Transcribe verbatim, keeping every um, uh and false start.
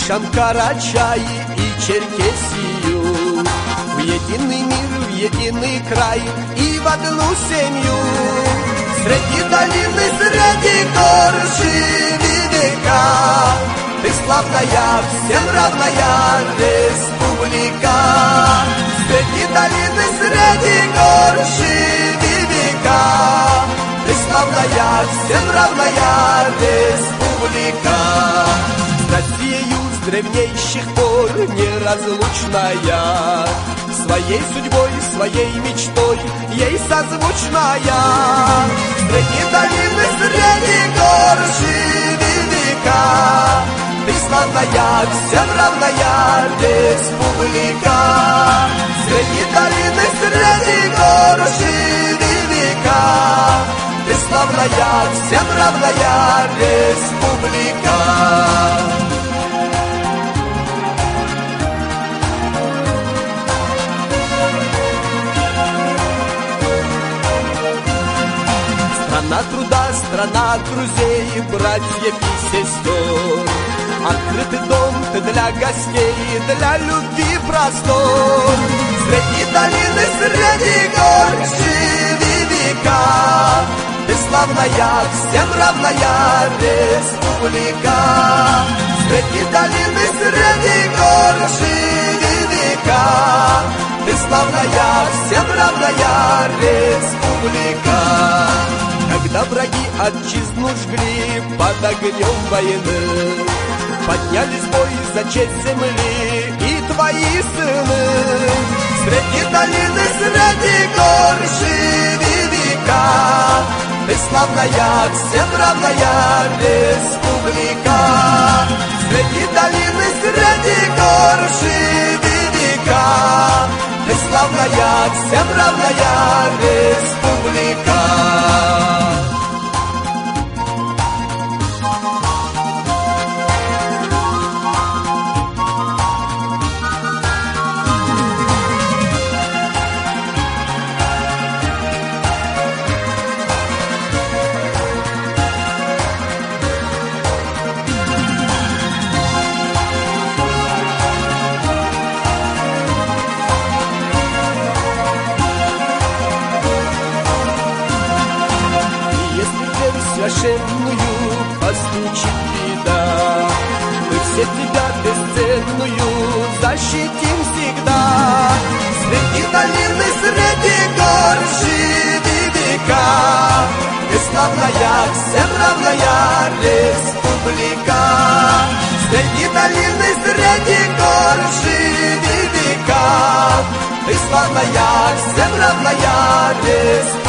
Слышам Карачаи и Черкесию, в единый мир, в единый край и в одну семью. Среди долины, среди гор живи века, ты славная, всем равная республика. Среди долины, среди гор живи века, ты славная, всем равная республика. С Россией с древнейших пор неразлучная, своей судьбой, своей мечтой, ей созвучная. Среди долины, среди гор живи века, ты славная, всем равная республика. Среди долины, среди гор живи века, ты славная, всем равная республика. Страна труда, страна друзей, братьев и сестер. Открытый дом ты для гостей, для любви простор. Среди долины, среди гор живи века, ты славная, всем равная республика. Среди долины, среди гор живи века, ты славная, всем равная республика. Когда враги отчизну жгли под огнем войны, поднялись бой за честь земли и твои сыны. Среди долины, среди гор живи века, ты славная, всем равная республика. Среди долины, среди гор живи века, ты славная, всем равная республика. Священную постучит беда, мы все тебя бесценную защитим всегда. Среди долины, среди гор живи века, ты славная, всем равная республика. Среди долины, среди гор живи века, ты славная, всем равная республика.